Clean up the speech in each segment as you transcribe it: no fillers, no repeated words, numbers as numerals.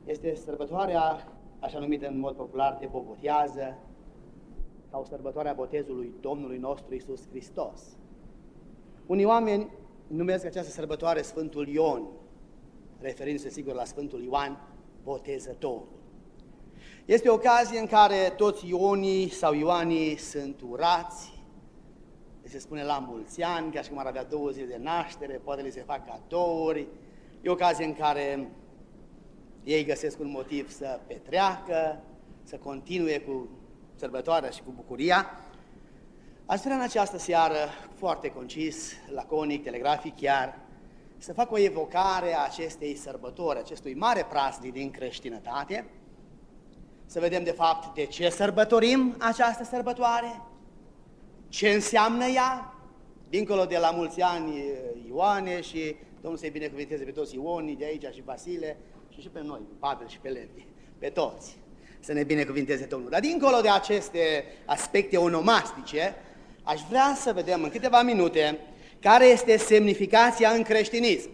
Este sărbătoarea, așa numită în mod popular, de Bobotează, sau sărbătoarea botezului Domnului nostru Iisus Hristos. Unii oameni numesc această sărbătoare Sfântul Ion, referindu-se sigur la Sfântul Ioan, Botezătorul. Este o ocazie în care toți Ionii sau Ioanii sunt urați, se spune la mulți ani, ca și cum ar avea 2 zile de naștere, poate li se fac cadouri. E o ocazie în care ei găsesc un motiv să petreacă, să continue cu sărbătoarea și cu bucuria. Aș vrea în această seară, foarte concis, laconic, telegrafic chiar, să fac o evocare a acestei sărbători, acestui mare praznic din creștinătate, să vedem de fapt de ce sărbătorim această sărbătoare, ce înseamnă ea, dincolo de la mulți ani Ioane și Domnul să-i binecuvinteze pe toți Ionii de aici și Vasile și pe noi, Pavel și pe Levi, pe toți, să ne binecuvinteze Domnul. Dar dincolo de aceste aspecte onomastice, aș vrea să vedem în câteva minute care este semnificația în creștinism,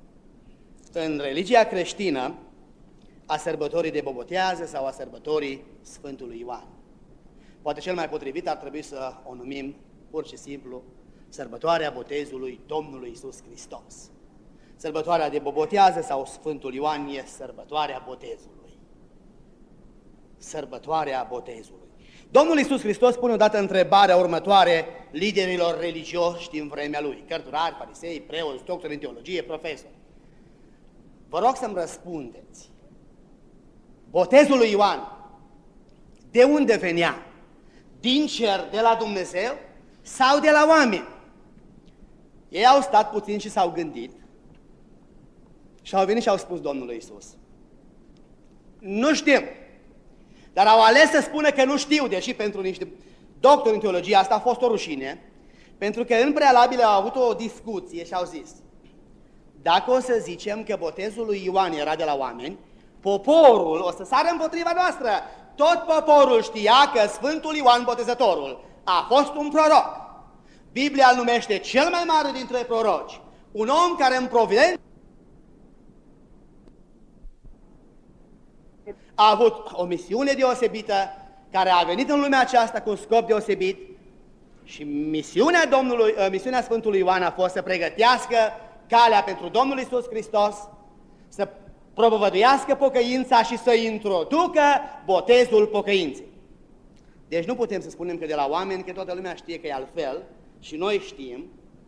în religia creștină, a sărbătorii de Bobotează sau a sărbătorii Sfântului Ioan. Poate cel mai potrivit ar trebui să o numim pur și simplu sărbătoarea botezului Domnului Iisus Hristos. Sărbătoarea de Bobotează sau Sfântul Ioan e sărbătoarea botezului. Sărbătoarea botezului. Domnul Iisus Hristos pune odată întrebarea următoare liderilor religioși din vremea Lui, cărturari, farisei, preoți, doctori în teologie, profesori. Vă rog să-mi răspundeți. Botezul lui Ioan, de unde venea? Din cer, de la Dumnezeu sau de la oameni? Ei au stat puțin și s-au gândit și au venit și au spus Domnului Iisus: nu știm, dar au ales să spună că nu știu, deși pentru niște doctori în teologie asta a fost o rușine, pentru că în prealabil au avut o discuție și au zis: dacă o să zicem că botezul lui Ioan era de la oameni, poporul o să sară împotriva noastră. Tot poporul știa că Sfântul Ioan Botezătorul a fost un proroc. Biblia îl numește cel mai mare dintre proroci, un om care în providență a avut o misiune deosebită, care a venit în lumea aceasta cu un scop deosebit și misiunea Sfântului Ioan a fost să pregătească calea pentru Domnul Iisus Hristos, să propovăduiască pocăința și să introducă botezul pocăinței. Deci nu putem să spunem că de la oameni, că toată lumea știe că e altfel și noi știm,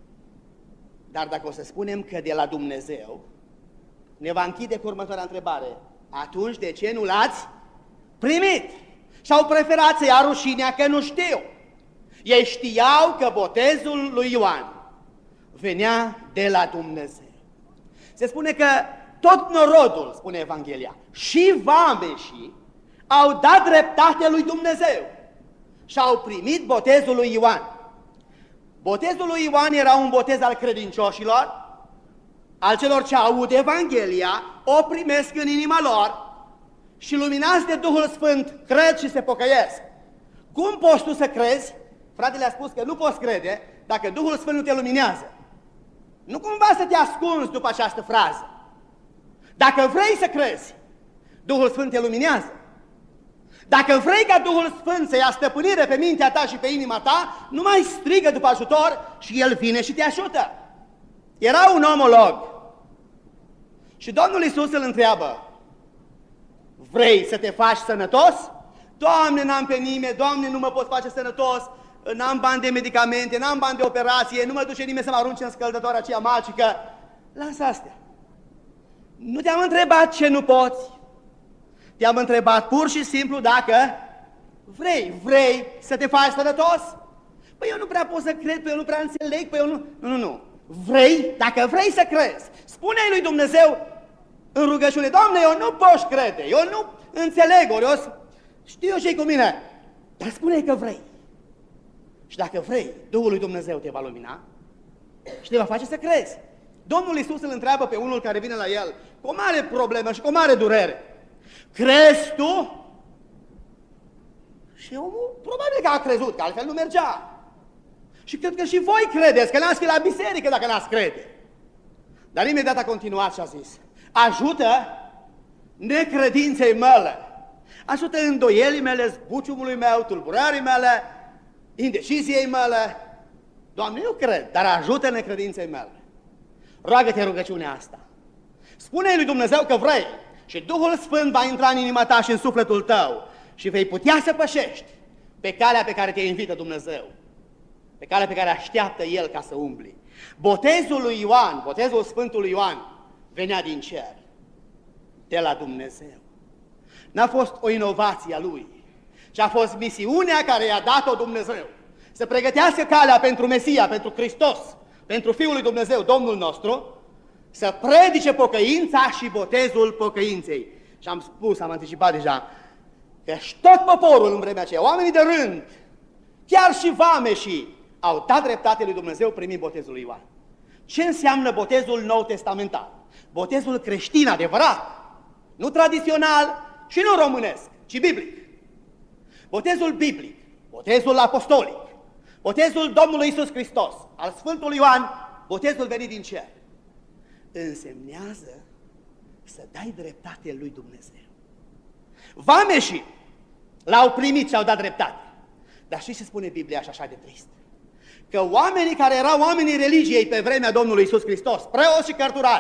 dar dacă o să spunem că de la Dumnezeu, ne va închide cu următoarea întrebare: atunci de ce nu l-ați primit? Și-au preferat să ia rușinea că nu știu. Ei știau că botezul lui Ioan venea de la Dumnezeu. Se spune că tot norodul, spune Evanghelia, și vameșii au dat dreptate lui Dumnezeu și au primit botezul lui Ioan. Botezul lui Ioan era un botez al credincioșilor, al celor ce aud Evanghelia, o primesc în inima lor și luminați de Duhul Sfânt cred și se pocăiesc. Cum poți tu să crezi? Fratele a spus că nu poți crede dacă Duhul Sfânt nu te luminează. Nu cumva să te ascunzi după această frază. Dacă vrei să crezi, Duhul Sfânt te luminează. Dacă vrei ca Duhul Sfânt să ia stăpânire pe mintea ta și pe inima ta, nu mai strigă după ajutor și El vine și te ajută. Era un omolog și Domnul Iisus îl întreabă: vrei să te faci sănătos? Doamne, n-am pe nimeni, Doamne, nu mă pot face sănătos, n-am bani de medicamente, n-am bani de operație, nu mă duce nimeni să mă arunce în scăldătoarea aceea magică. Lasă astea. Nu te-am întrebat ce nu poți, te-am întrebat pur și simplu dacă vrei să te faci sănătos? Păi eu nu prea pot să cred, păi eu nu prea înțeleg, păi eu nu. Vrei? Dacă vrei să crezi, spune-i lui Dumnezeu în rugăciune: Doamne, eu nu pot crede, eu nu înțeleg, ori eu știu eu ce-i cu mine, dar spune-i că vrei. Și dacă vrei, Duhul lui Dumnezeu te va lumina și te va face să crezi. Domnul Iisus îl întreabă pe unul care vine la el cu o mare problemă și cu o mare durere: crezi tu? Și omul probabil că a crezut, că altfel nu mergea. Și cred că și voi credeți, că n-ați fi la biserică dacă n-ați crede. Dar imediat a continuat și a zis: ajută necredinței mele, ajută îndoielii mele, zbuciumului meu, tulburării mele, indeciziei mele. Doamne, eu cred, dar ajută necredinței mele. Roagă-te rugăciunea asta. Spune-i lui Dumnezeu că vrei și Duhul Sfânt va intra în inima ta și în sufletul tău și vei putea să pășești pe calea pe care te invită Dumnezeu, pe calea pe care așteaptă El ca să umbli. Botezul lui Ioan, botezul Sfântului Ioan, venea din cer, de la Dumnezeu. N-a fost o inovație a lui, ci a fost misiunea care i-a dat-o Dumnezeu. Să pregătească calea pentru Mesia, pentru Hristos, pentru Fiul lui Dumnezeu, Domnul nostru, să predice pocăința și botezul pocăinței. Și am spus, am anticipat deja, că și tot poporul în vremea aceea, oamenii de rând, chiar și vameșii, au dat dreptate lui Dumnezeu primind botezul lui Ioan. Ce înseamnă botezul nou testamental? Botezul creștin adevărat, nu tradițional și nu românesc, ci biblic. Botezul biblic, botezul apostolic, botezul Domnului Iisus Hristos, al Sfântului Ioan, botezul venit din cer, însemnează să dai dreptate lui Dumnezeu. Vameșii l-au primit și au dat dreptate. Dar știți ce spune Biblia așa de trist? Că oamenii care erau oamenii religiei pe vremea Domnului Iisus Hristos, preoți și cărturari,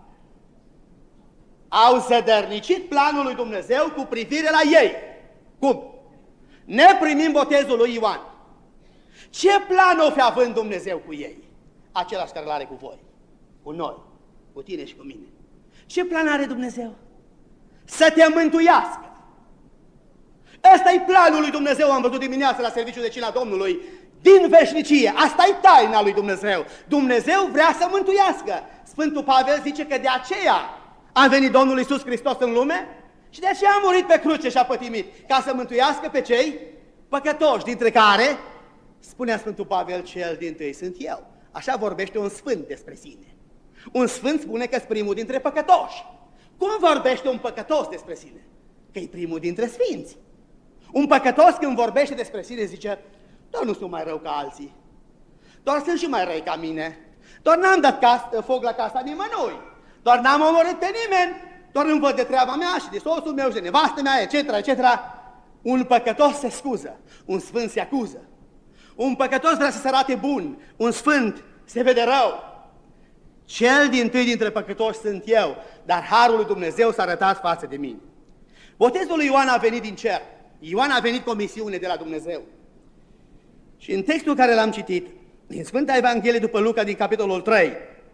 au zădărnicit planul lui Dumnezeu cu privire la ei. Cum? Neprimim botezul lui Ioan. Ce plan o fi având Dumnezeu cu ei? Același care l-are cu voi, cu noi, cu tine și cu mine. Ce plan are Dumnezeu? Să te mântuiască. Ăsta e planul lui Dumnezeu, am văzut dimineața la serviciul de cina Domnului, din veșnicie. Asta e taina lui Dumnezeu. Dumnezeu vrea să mântuiască. Sfântul Pavel zice că de aceea a venit Domnul Iisus Hristos în lume și de aceea a murit pe cruce și a pătimit, ca să mântuiască pe cei păcătoși, dintre care, spunea Sfântul Pavel, cel dintâi sunt eu. Așa vorbește un sfânt despre sine. Un sfânt spune că-s primul dintre păcătoși. Cum vorbește un păcătos despre sine? Că e primul dintre sfinți. Un păcătos când vorbește despre sine zice, doar nu sunt mai rău ca alții, doar sunt și mai răi ca mine, doar n-am dat foc la casa nimănui, doar n-am omorât pe nimeni, doar îmi văd de treaba mea și de soțul meu și de nevastă mea, etc., etc. Un păcătos se scuză, un sfânt se acuză. Un păcătos vrea să se arate bun, un sfânt se vede rău. Cel dintâi dintre păcătoși sunt eu, dar harul lui Dumnezeu s-a arătat față de mine. Botezul lui Ioan a venit din cer. Ioan a venit cu o misiune de la Dumnezeu. Și în textul care l-am citit, din Sfânta Evanghelie după Luca, din capitolul 3,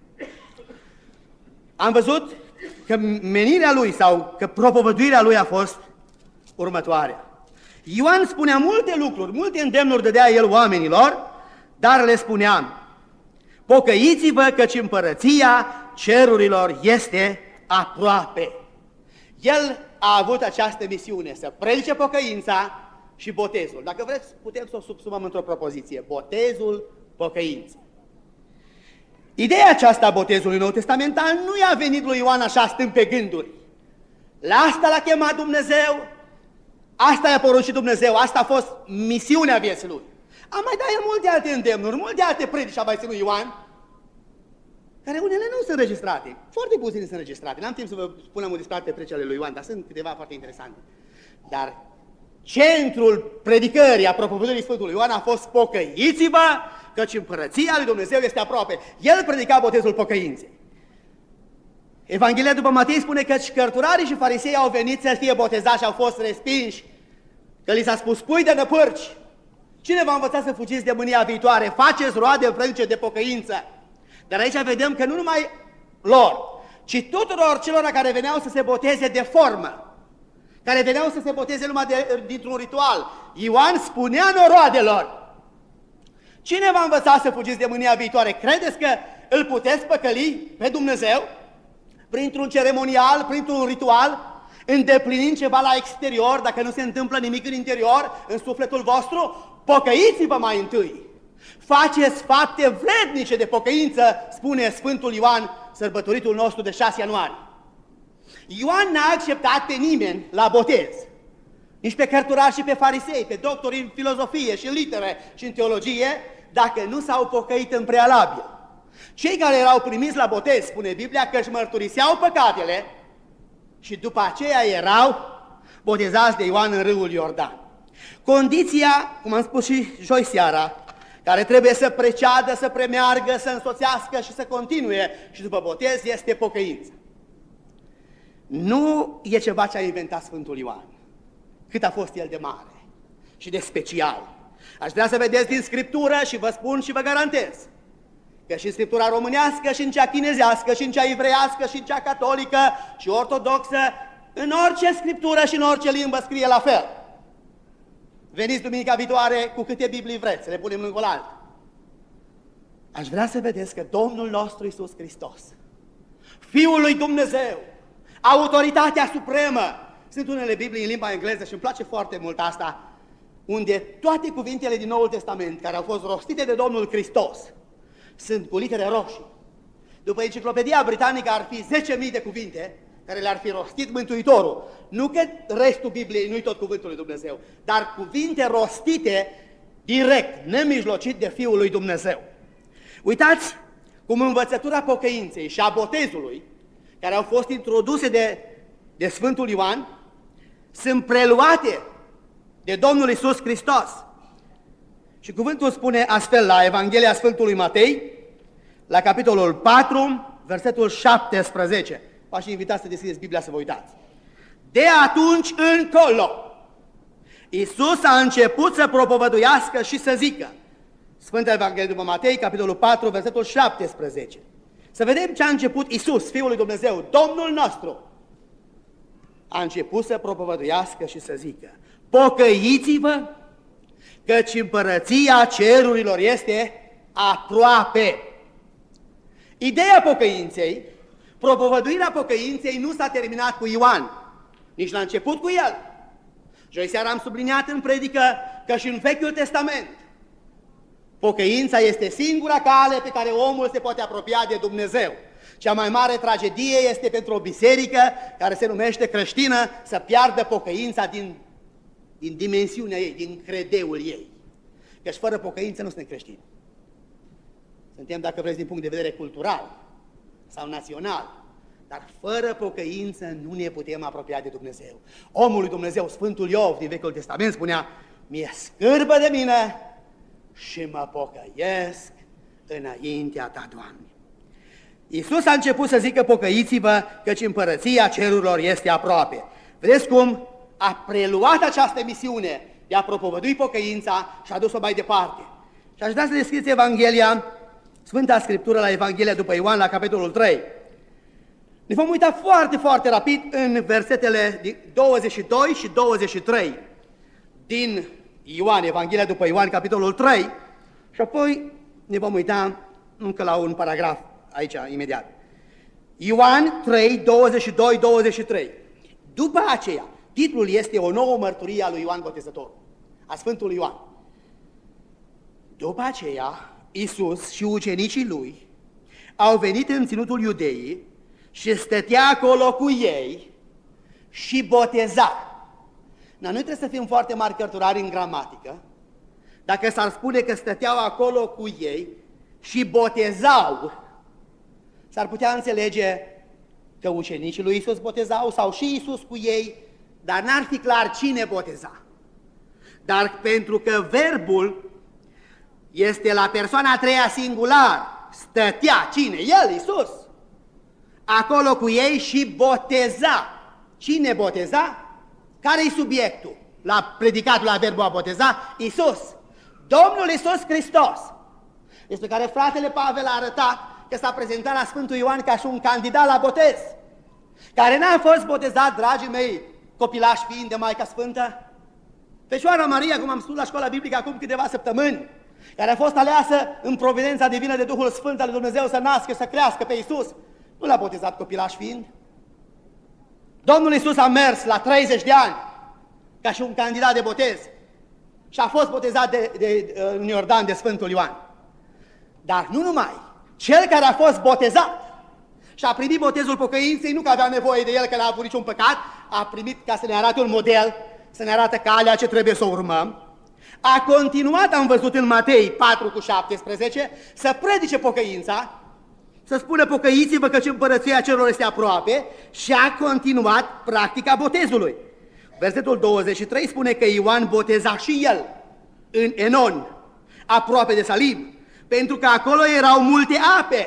am văzut că menirea lui sau că propovăduirea lui a fost următoarea. Ioan spunea multe lucruri, multe îndemnuri dădea el oamenilor, dar le spunea, pocăiți-vă căci împărăția cerurilor este aproape. El a avut această misiune, să predice pocăința și botezul. Dacă vreți, putem să o subsumăm într-o propoziție. Botezul pocăinței. Ideea aceasta a botezului nou testamental nu i-a venit lui Ioan așa stând pe gânduri. La asta l-a chemat Dumnezeu, asta i-a poruncit Dumnezeu, asta a fost misiunea vieții lui. A mai dat el multe alte îndemnuri, multe alte predici a mai ținut Ioan, care unele nu sunt înregistrate, foarte puține sunt înregistrate. N-am timp să vă spunem despre alte predici ale lui Ioan, dar sunt câteva foarte interesante. Dar centrul predicării, a propovăduirii Sfântului Ioan a fost pocăiți-vă, căci împărăția lui Dumnezeu este aproape. El predica botezul pocăinței. Evanghelia după Matei spune că cărturarii și farisei au venit să fie botezați și au fost respinși, că li s-a spus, pui de năpârci. Cine v-a învățat să fugiți de mânia viitoare? Faceți roade în predice de pocăință. Dar aici vedem că nu numai lor, ci tuturor celor care veneau să se boteze de formă, care veneau să se boteze numai dintr-un ritual. Ioan spunea noroadelor, cine v-a învățat să fugiți de mânia viitoare? Credeți că îl puteți păcăli pe Dumnezeu? Printr-un ceremonial, printr-un ritual, îndeplinind ceva la exterior, dacă nu se întâmplă nimic în interior, în sufletul vostru? Pocăiți-vă mai întâi! Faceți fapte vrednice de pocăință, spune Sfântul Ioan, sărbătoritul nostru de 6 ianuarie. Ioan n-a acceptat pe nimeni la botez, nici pe cărturari și pe farisei, pe doctori în filozofie și în litere și în teologie, dacă nu s-au pocăit în prealabil. Cei care erau primiți la botez, spune Biblia, că își mărturiseau păcatele și după aceea erau botezați de Ioan în râul Iordan. Condiția, cum am spus și joi seara, care trebuie să preceadă, să premeargă, să însoțească și să continue și după botez este pocăința. Nu e ceva ce a inventat Sfântul Ioan, cât a fost el de mare și de special. Aș vrea să vedeți din Scriptură și vă spun și vă garantez că și în Scriptura românească, și în cea chinezească, și în cea evreiască, și în cea catolică, și ortodoxă, în orice Scriptură și în orice limbă scrie la fel. Veniți duminica viitoare cu câte Biblii vreți, să le punem lângă oaltă. Aș vrea să vedeți că Domnul nostru Iisus Hristos, Fiul lui Dumnezeu, autoritatea supremă, sunt unele Biblii în limba engleză și îmi place foarte mult asta, unde toate cuvintele din Noul Testament care au fost rostite de Domnul Hristos sunt cu litere roșii. După Enciclopedia Britanică ar fi 10.000 de cuvinte care le-ar fi rostit Mântuitorul. Nu că restul Bibliei nu-i tot cuvântul lui Dumnezeu, dar cuvinte rostite direct, nemijlocit de Fiul lui Dumnezeu. Uitați cum învățătura pocăinței și a botezului, care au fost introduse de Sfântul Ioan, sunt preluate de Domnul Iisus Hristos. Și cuvântul spune astfel la Evanghelia Sfântului Matei, la capitolul 4, versetul 17. V-aș invita să deschideți Biblia să vă uitați. De atunci încolo, Iisus a început să propovăduiască și să zică. Sfânta Evanghelie după Matei, capitolul 4, versetul 17. Să vedem ce a început Iisus, Fiul lui Dumnezeu, Domnul nostru. A început să propovăduiască și să zică: pocăiți-vă, căci împărăția cerurilor este aproape. Ideea pocăinței, propovăduirea pocăinței nu s-a terminat cu Ioan, nici la început cu el. Joi seara am subliniat în predică că și în Vechiul Testament pocăința este singura cale pe care omul se poate apropia de Dumnezeu. Cea mai mare tragedie este pentru o biserică care se numește creștină să piardă pocăința din dimensiunea ei, din credeul ei. Căci fără pocăință nu suntem creștini. Suntem, dacă vreți, din punct de vedere cultural sau național. Dar fără pocăință nu ne putem apropia de Dumnezeu. Omul lui Dumnezeu, Sfântul Iov din Vechiul Testament spunea: mi-e scârbă de mine și mă pocăiesc înaintea ta, Doamne. Iisus a început să zică: pocăiți-vă, căci împărăția cerurilor este aproape. Vedeți cum a preluat această misiune de a propovădui pocăința și a dus-o mai departe. Și aș vrea să deschideți Evanghelia, Sfânta Scriptură, la Evanghelia după Ioan, la capitolul 3. Ne vom uita foarte, foarte rapid în versetele 22 și 23 din Ioan, Evanghelia după Ioan, capitolul 3, și apoi ne vom uita încă la un paragraf aici, imediat. Ioan 3, 22, 23. După aceea, titlul este o nouă mărturie a lui Ioan Botezătorul, a Sfântului Ioan. După aceea, Iisus și ucenicii lui au venit în ținutul Iudeii și stătea acolo cu ei și boteza. Noi trebuie să fim foarte mari cărturari în gramatică. Dacă s-ar spune că stăteau acolo cu ei și botezau, s-ar putea înțelege că ucenicii lui Iisus botezau sau și Iisus cu ei, dar n-ar fi clar cine boteza. Dar pentru că verbul este la persoana a treia singular, stătea, cine? El, Iisus, acolo cu ei și boteza. Cine boteza? Care-i subiectul la predicatul, la verbul a boteza? Iisus, Domnul Iisus Hristos, despre care fratele Pavel a arătat că s-a prezentat la Sfântul Ioan ca și un candidat la botez, care n-a fost botezat, dragii mei, copilași fiind de Maica Sfântă. Fecioara Maria, cum am spus la școala biblică acum câteva săptămâni, care a fost aleasă în providența divină de Duhul Sfânt al lui Dumnezeu să nască, să crească pe Iisus, nu l-a botezat copilaș fiind. Domnul Iisus a mers la 30 de ani ca și un candidat de botez și a fost botezat în Iordan de Sfântul Ioan. Dar nu numai, cel care a fost botezat și a primit botezul pocăinței, nu că avea nevoie de el, că n-a avut niciun păcat, a primit ca să ne arate un model, să ne arate calea ce trebuie să urmăm. A continuat, am văzut în Matei 4:17, să predice pocăința, să spună pocăiți-vă căci împărăția celor este aproape și a continuat practica botezului. Versetul 23 spune că Ioan boteza și el în Enon, aproape de Salim, pentru că acolo erau multe ape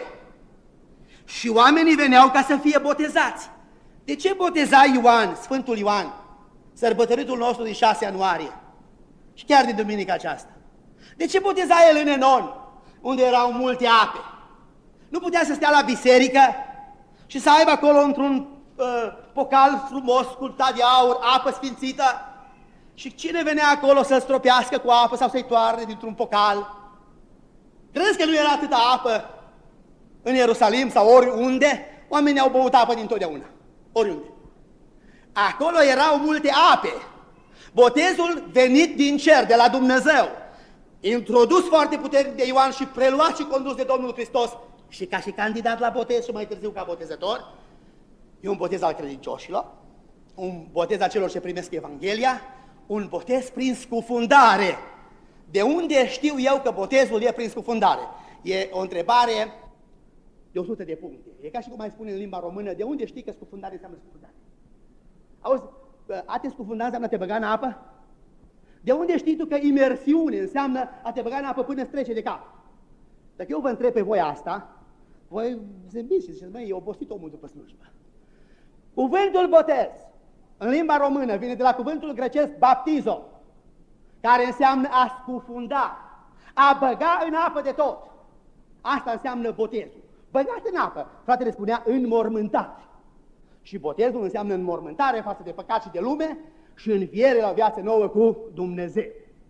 și oamenii veneau ca să fie botezați. De ce boteza Ioan, Sfântul Ioan, sărbătoritul nostru din 6 ianuarie și chiar din duminica aceasta? De ce boteza el în Enon, unde erau multe ape? Nu putea să stea la biserică și să aibă acolo într-un pocal frumos, sculptat de aur, apă sfințită? Și cine venea acolo să-l stropească cu apă sau să-i toarne dintr-un pocal? Crezi că nu era atâta apă în Ierusalim sau oriunde? Oamenii au băut apă dintotdeauna, oriunde. Acolo erau multe ape. Botezul venit din cer, de la Dumnezeu, introdus foarte puternic de Ioan și preluat și condus de Domnul Hristos și ca și candidat la botez și mai târziu ca botezător, e un botez al credincioșilor, un botez al celor ce primesc Evanghelia, un botez prin scufundare. De unde știu eu că botezul e prin scufundare? E o întrebare de 100 de puncte. E ca și cum mai spune în limba română, de unde știi că scufundare înseamnă scufundare? Auzi, a te scufunda înseamnă a te băga în apă? De unde știi tu că imersiune înseamnă a te băga în apă până îți trece de cap? Dacă eu vă întreb pe voi asta, voi zâmbiți și ziceți, măi, e obosit omul după slujbă. Cuvântul botez, în limba română, vine de la cuvântul grecesc baptizo, care înseamnă a scufunda, a băga în apă de tot. Asta înseamnă botezul. Băgat în apă, fratele spunea înmormântat. Și botezul înseamnă înmormântare față de păcat și de lume și înviere la o viață nouă cu Dumnezeu.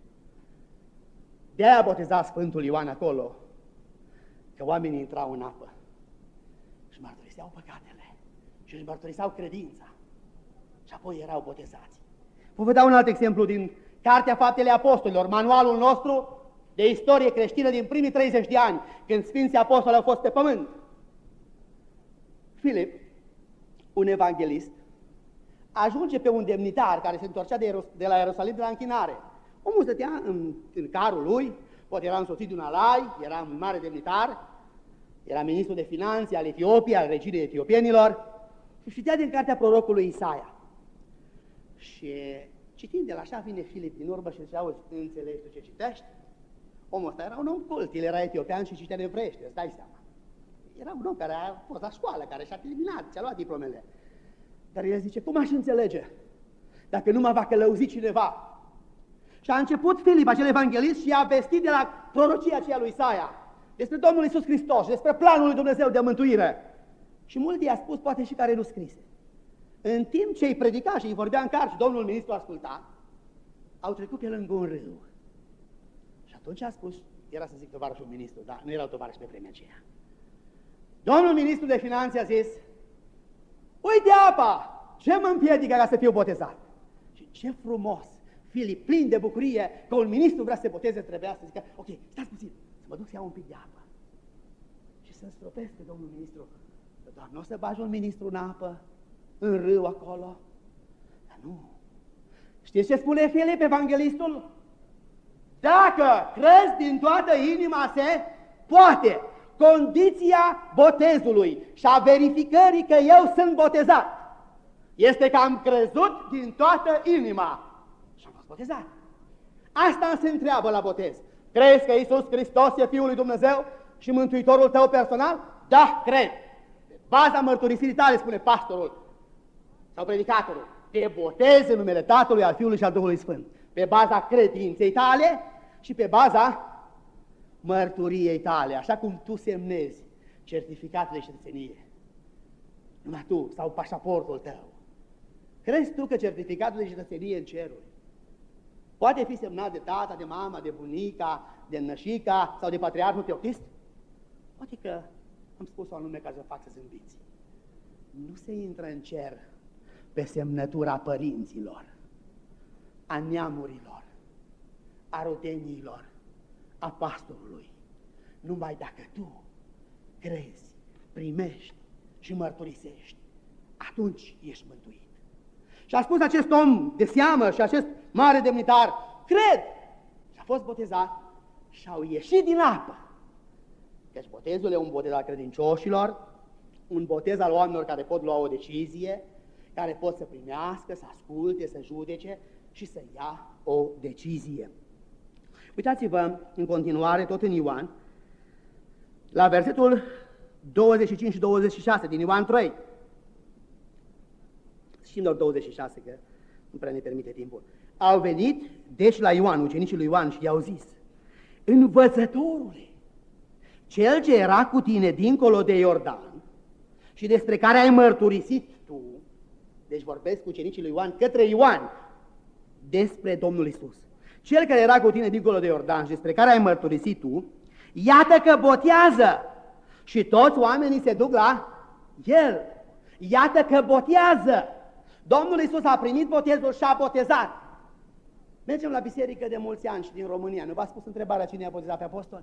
De-aia boteza Sfântul Ioan acolo, că oamenii intrau în apă și mărturiseau păcatele și își mărturiseau credința și apoi erau botezați. Vă dau un alt exemplu din Cartea Faptele Apostolilor, manualul nostru de istorie creștină din primii 30 de ani, când Sfinții Apostoli au fost pe pământ. Filip, un evanghelist, ajunge pe un demnitar care se întorcea de la Ierusalim de la închinare. Omul stătea în carul lui, poate era însoțit de un alai, era un mare demnitar, era ministru de finanțe al Etiopiei, al reginei etiopienilor, și citea din cartea prorocului Isaia. Și citind de la așa vine Filip din urmă și zice, auzi, înțelegi tu ce citești? Omul ăsta era un om cult, el era etiopian și citea în evreiește, îți dai seama. Era un om care a fost la școală, care și-a terminat, și-a luat diplomele. Dar el zice, cum aș înțelege dacă nu mă va călăuzi cineva? Și a început Filip, acel evanghelist, și a vestit de la prorocia aceea lui Isaia despre Domnul Iisus Hristos, despre planul lui Dumnezeu de mântuire. Și mulți i-a spus, poate și care nu scrise. În timp ce îi predica și îi vorbea în car și domnul ministru asculta, au trecut pe lângă un râu. Și atunci a spus, era să zic tovarășul ministru, dar nu erau tovarăși pe vremea aceea. Domnul ministru de finanțe a zis, uite apa, ce mă împiedică ca să fiu botezat? Și ce frumos, Filip, plin de bucurie, că un ministru vrea să se boteze, trebuia să zică, ok, stați puțin, să mă duc să iau un pic de apă. Și să-l stropesc pe domnul ministru, dar nu o să bagi un ministru în apă, în râu acolo? Dar nu. Știți ce spune Filip, evanghelistul? Dacă crezi din toată inima se poate. Condiția botezului și a verificării că eu sunt botezat este că am crezut din toată inima și am fost botezat. Asta se întreabă la botez. Crezi că Iisus Hristos e Fiul lui Dumnezeu și Mântuitorul tău personal? Da, cred. Pe baza mărturisirii tale, spune pastorul sau predicatorul, te botezi în numele Tatălui, al Fiului și al Duhului Sfânt. Pe baza credinței tale și pe baza mărturiei tale, așa cum tu semnezi certificatul de cetățenie. Numai tu sau pașaportul tău. Crezi tu că certificatul de cetățenie în ceruri poate fi semnat de tata, de mama, de bunica, de nășica sau de patriarhul Teoctist? Poate că am spus-o anume ca să fac să zâmbiți. Nu se intră în cer pe semnătura părinților, a neamurilor, a rudeniilor, a pastorului, numai dacă tu crezi, primești și mărturisești, atunci ești mântuit. Și a spus acest om de seamă și acest mare demnitar, cred! Și a fost botezat și au ieșit din apă Căci botezul e un botez al credincioșilor, un botez al oamenilor care pot lua o decizie, care pot să primească, să asculte, să judece și să ia o decizie. Uitați-vă în continuare, tot în Ioan, la versetul 25 și 26 din Ioan 3. Și doar 26, că nu prea ne permite timpul. Au venit, deci, la Ioan, ucenicii lui Ioan, și i-au zis: Învățătorule, cel ce era cu tine dincolo de Iordan și despre care ai mărturisit tu, deci vorbesc cu ucenicii lui Ioan către Ioan despre Domnul Isus, cel care era cu tine dincolo de Iordan și despre care ai mărturisit tu, iată că botează și toți oamenii se duc la el. Iată că botează. Domnul Isus a primit botezul și a botezat. Mergem la biserică de mulți ani și din România. Nu v-a spus întrebarea cine a botezat pe apostoli?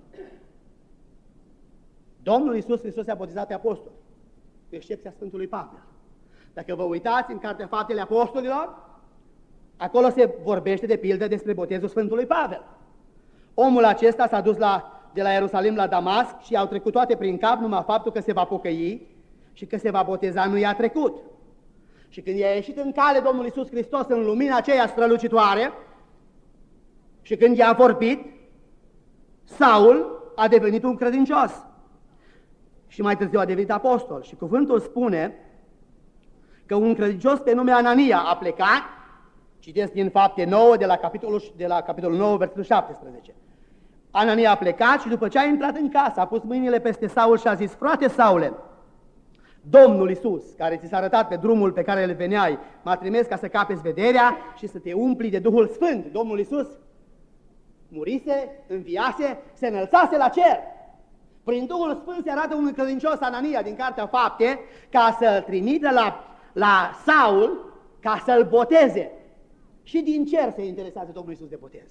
Domnul Isus Hristos a botezat pe apostoli, cu excepția Sfântului Pavel. Dacă vă uitați în Cartea Faptele Apostolilor, acolo se vorbește de pildă despre botezul Sfântului Pavel. Omul acesta s-a dus de la Ierusalim la Damasc și au trecut toate prin cap, numai faptul că se va pocăi și că se va boteza nu i-a trecut. Și când i-a ieșit în cale Domnul Iisus Hristos în lumina aceea strălucitoare și când i-a vorbit, Saul a devenit un credincios și mai târziu a devenit apostol. Și cuvântul spune că un credincios pe nume Anania a plecat, citesc din Fapte 9, de la capitolul 9, versetul 17. Anania a plecat și după ce a intrat în casă, a pus mâinile peste Saul și a zis: Frate Saule, Domnul Iisus, care ți s-a arătat pe drumul pe care îl veneai, m-a trimis ca să capeți vederea și să te umpli de Duhul Sfânt. Domnul Iisus murise, înviase, se înălțase la cer. Prin Duhul Sfânt se arată un credincios, Anania, din Cartea Fapte, ca să-l trimită la Saul, ca să-l boteze. Și din cer se interesează Domnul Iisus de botez.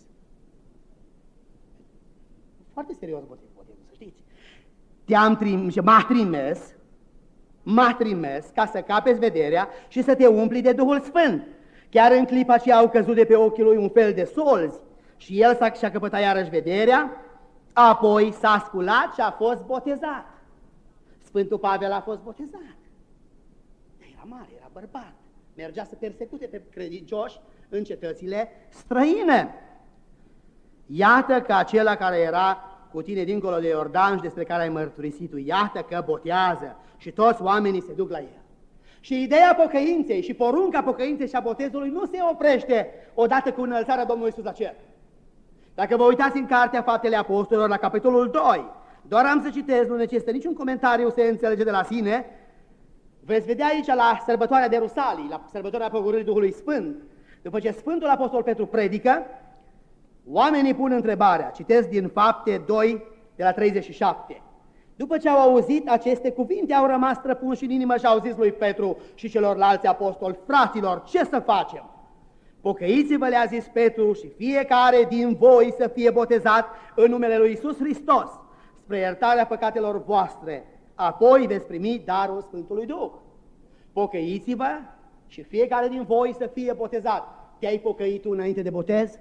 Foarte serios botezul, să știți. M-a trimis ca să capeți vederea și să te umpli de Duhul Sfânt. Chiar în clipa aceea au căzut de pe ochii lui un fel de solzi și el și-a căpătat iarăși vederea, apoi s-a sculat și a fost botezat. Sfântul Pavel a fost botezat. Era mare, era bărbat. Mergea să persecute pe credincioși în cetățile străine. Iată că acela care era cu tine dincolo de Iordan și despre care ai mărturisit tu, iată că botează și toți oamenii se duc la el. Și ideea pocăinței și porunca pocăinței și a botezului nu se oprește odată cu înălțarea Domnului Iisus la cer. Dacă vă uitați în Cartea Faptele Apostolilor, la capitolul 2, doar am să citesc, nu necesită niciun comentariu, se înțelege de la sine, veți vedea aici la sărbătoarea de Rusalii, la sărbătoarea pogorârii Duhului Sfânt, după ce Sfântul Apostol Petru predică, oamenii pun întrebarea, citesc din Fapte 2, de la 37. După ce au auzit aceste cuvinte, au rămas străpunși în inimă și au zis lui Petru și celorlalți apostoli: fraților, ce să facem? Pocăiți-vă, le-a zis Petru, și fiecare din voi să fie botezat în numele lui Iisus Hristos, spre iertarea păcatelor voastre, apoi veți primi darul Sfântului Duh. Pocăiți-vă și fiecare din voi să fie botezat. Te-ai pocăit tu înainte de botez?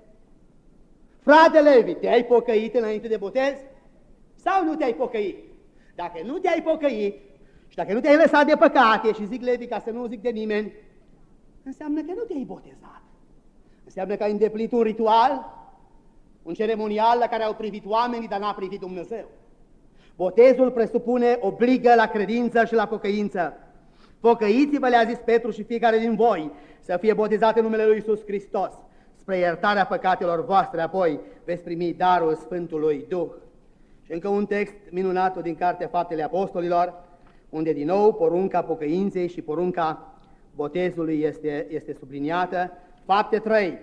Frate Levi, te-ai pocăit înainte de botez? Sau nu te-ai pocăit? Dacă nu te-ai pocăit și dacă nu te-ai lăsat de păcate, și zic Levi ca să nu zic de nimeni, înseamnă că nu te-ai botezat. Înseamnă că ai îndeplinit un ritual, un ceremonial la care au privit oamenii, dar n-a privit Dumnezeu. Botezul presupune, obligă la credință și la pocăință. Pocăiți-vă, le-a zis Petru, și fiecare din voi să fie botezat în numele lui Iisus Hristos, spre iertarea păcatelor voastre, apoi veți primi darul Sfântului Duh. Și încă un text minunat din Cartea Faptele Apostolilor, unde din nou porunca pocăinței și porunca botezului este subliniată. Fapte 3,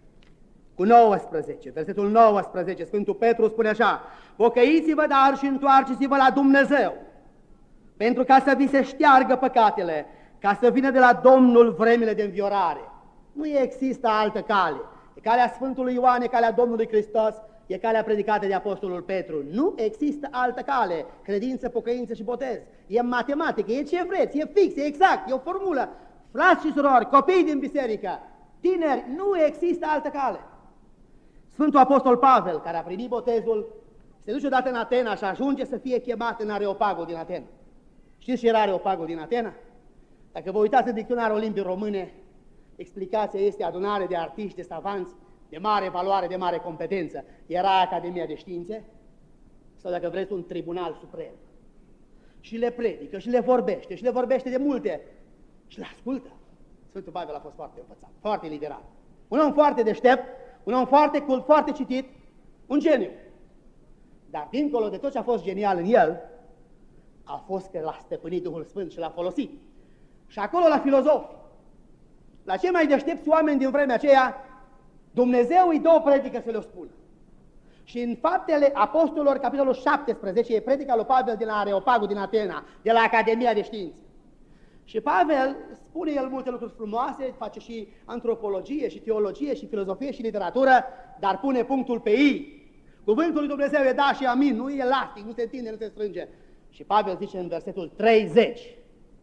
cu 19, versetul 19, Sfântul Petru spune așa: pocăiți-vă, dar și întoarceți-vă la Dumnezeu, pentru ca să vi se șteargă păcatele, ca să vină de la Domnul vremile de înviorare. Nu există altă cale. E calea Sfântului Ioan, e calea Domnului Hristos, e calea predicată de Apostolul Petru. Nu există altă cale. Credință, pocăință și botez. E matematică, e ce vreți, e fix, e exact, e o formulă. Frați și surori, copii din biserică, tineri, nu există altă cale. Sfântul Apostol Pavel, care a primit botezul, se duce odată în Atena și ajunge să fie chemat în Areopagul din Atena. Știți ce era Areopagul din Atena? Dacă vă uitați în dicționarul limbii române, explicația este adunare de artiști, de savanți, de mare valoare, de mare competență. Era Academia de Științe, sau dacă vreți un tribunal suprem. Și le predică, și le vorbește de multe. Și le ascultă. Sfântul Pavel a fost foarte învățat, foarte literat. Un om foarte deștept, un om foarte cult, foarte citit, un geniu. Dar dincolo de tot ce a fost genial în el, a fost că l-a stăpânit Duhul Sfânt și l-a folosit. Și acolo la filozofi, la cei mai deștepți oameni din vremea aceea, Dumnezeu îi dă o predică să le-o spună. Și în Faptele Apostolilor, capitolul 17, e predica lui Pavel din Areopagul din Atena, de la Academia de Științe. Și Pavel spune el multe lucruri frumoase, face și antropologie, și teologie, și filozofie, și literatură, dar pune punctul pe I. Cuvântul lui Dumnezeu e da și amin, nu e elastic, nu se întinde, nu se strânge. Și Pavel zice în versetul 30,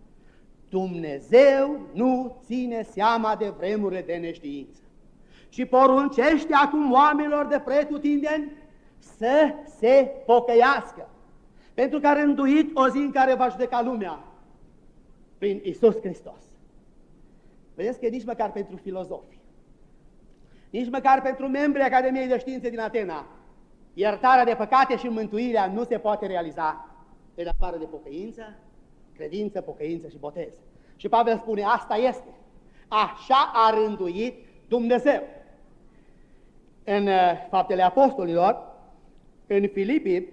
Dumnezeu nu ține seama de vremurile de neștiință, ci poruncește acum oamenilor de pretutindeni să se pocăiască, pentru că a rânduit o zi în care va judeca lumea prin Iisus Hristos. Vedeți că nici măcar pentru filozofi, nici măcar pentru membrii Academiei de Științe din Atena, iertarea de păcate și mântuirea nu se poate realiza în afară de pocăință, credință, pocăință și botez. Și Pavel spune, asta este. Așa a rânduit Dumnezeu. În Faptele Apostolilor, în Filipii,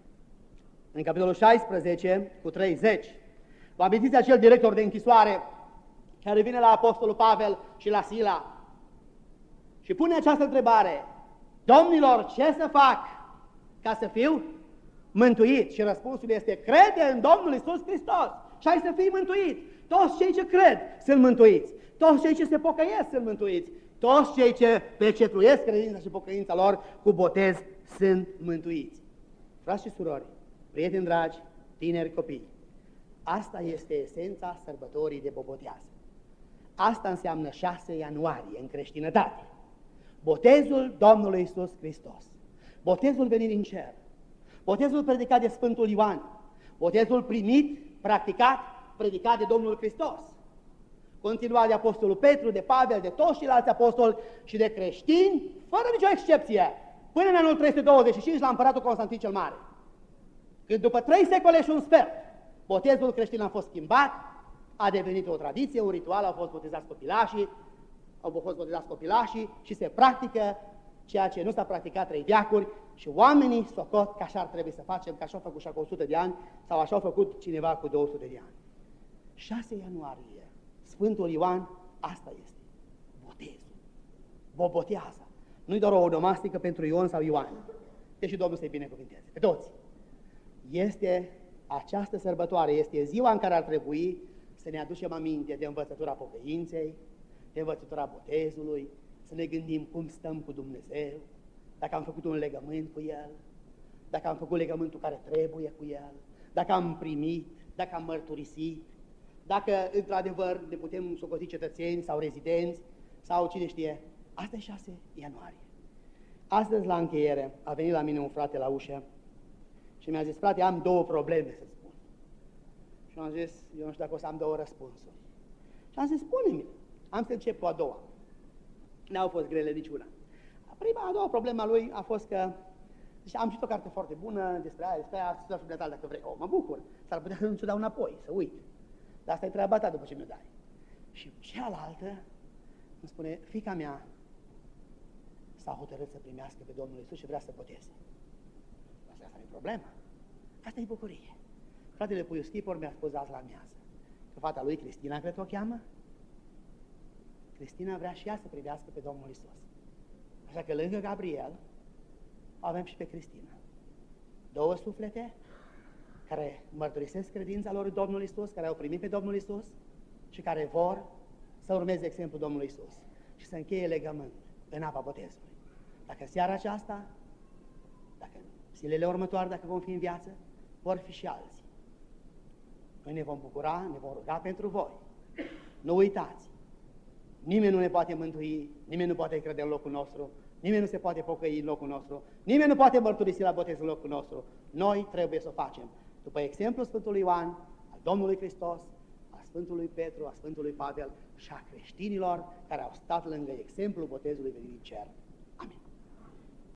în capitolul 16, cu 30, vă amintiți acel director de închisoare care vine la Apostolul Pavel și la Sila și pune această întrebare, domnilor, ce să fac ca să fiu mântuit? Și răspunsul este, crede în Domnul Iisus Hristos și ai să fii mântuit. Toți cei ce cred sunt mântuiți, toți cei ce se pocăiesc sunt mântuiți, toți cei ce percetuiesc credința și pocăința lor cu botez sunt mântuiți. Frați și surori, prieteni dragi, tineri copii, asta este esența sărbătorii de Bobotează. Asta înseamnă 6 ianuarie în creștinătate. Botezul Domnului Iisus Hristos, botezul venit din cer, botezul predicat de Sfântul Ioan, botezul primit, practicat, predicat de Domnul Hristos, continuat de Apostolul Petru, de Pavel, de toți ceilalți apostoli și de creștini, fără nicio excepție, până în anul 325 la împăratul Constantin cel Mare. Când după 3 secole și un sfert, botezul creștin a fost schimbat, a devenit o tradiție, un ritual, au fost botezați copilașii și se practică ceea ce nu s-a practicat 3 veacuri și oamenii socot că așa ar trebui să facem, că așa au făcut și cu 100 de ani sau așa au făcut cineva cu 200 de ani. 6 ianuarie, Sfântul Ioan, asta este, botezul, bobotează. Nu-i doar o onomastică pentru Ion sau Ioan, deși Domnul să-i binecuvinteze, pe toți. Este această sărbătoare, este ziua în care ar trebui să ne aducem aminte de învățătura pocăinței, de învățătura botezului, să ne gândim cum stăm cu Dumnezeu, dacă am făcut un legământ cu El, dacă am făcut legământul care trebuie cu El, dacă am primit, dacă am mărturisit, dacă într-adevăr ne putem socoti cetățeni sau rezidenți sau cine știe. Asta e 6 ianuarie. Astăzi, la încheiere, a venit la mine un frate la ușă și mi-a zis, frate, am 2 probleme să spun. Și am zis, eu nu știu dacă o să am 2 răspunsuri. Și am zis, spune-mi, am să încep cu a doua. N-au fost grele niciuna. A doua problema lui a fost că zice, am citit o carte foarte bună despre aia, să fiu dacă vrei. Mă bucur, s-ar putea să nu ți-o dau înapoi, să uit. Dar asta e treaba ta după ce mi-o dai. Și cealaltă îmi spune, fiica mea s-a hotărât să primească pe Domnul Iisus și vrea să boteze. Asta nu e problema. Asta e bucurie. Fratele Puiu Schipor mi-a spus azi la amiază că fata lui Cristina, cred că o cheamă, Cristina vrea și ea să primească pe Domnul Iisus. Așa că lângă Gabriel avem și pe Cristina. 2 suflete care mărturisesc credința lor în Domnul Iisus, care au primit pe Domnul Iisus și care vor să urmeze exemplul Domnului Iisus și să încheie legământ în apa botezului. Dacă seara aceasta, dacă zilele următoare, dacă vom fi în viață, vor fi și alții. Noi ne vom bucura, ne vom ruga pentru voi. Nu uitați, nimeni nu ne poate mântui, nimeni nu poate crede în locul nostru, nimeni nu se poate pocăi în locul nostru, nimeni nu poate mărturisi la botez în locul nostru. Noi trebuie să o facem. După exemplul Sfântului Ioan, al Domnului Hristos, a Sfântului Petru, a Sfântului Pavel și a creștinilor care au stat lângă exemplul botezului venit din cer.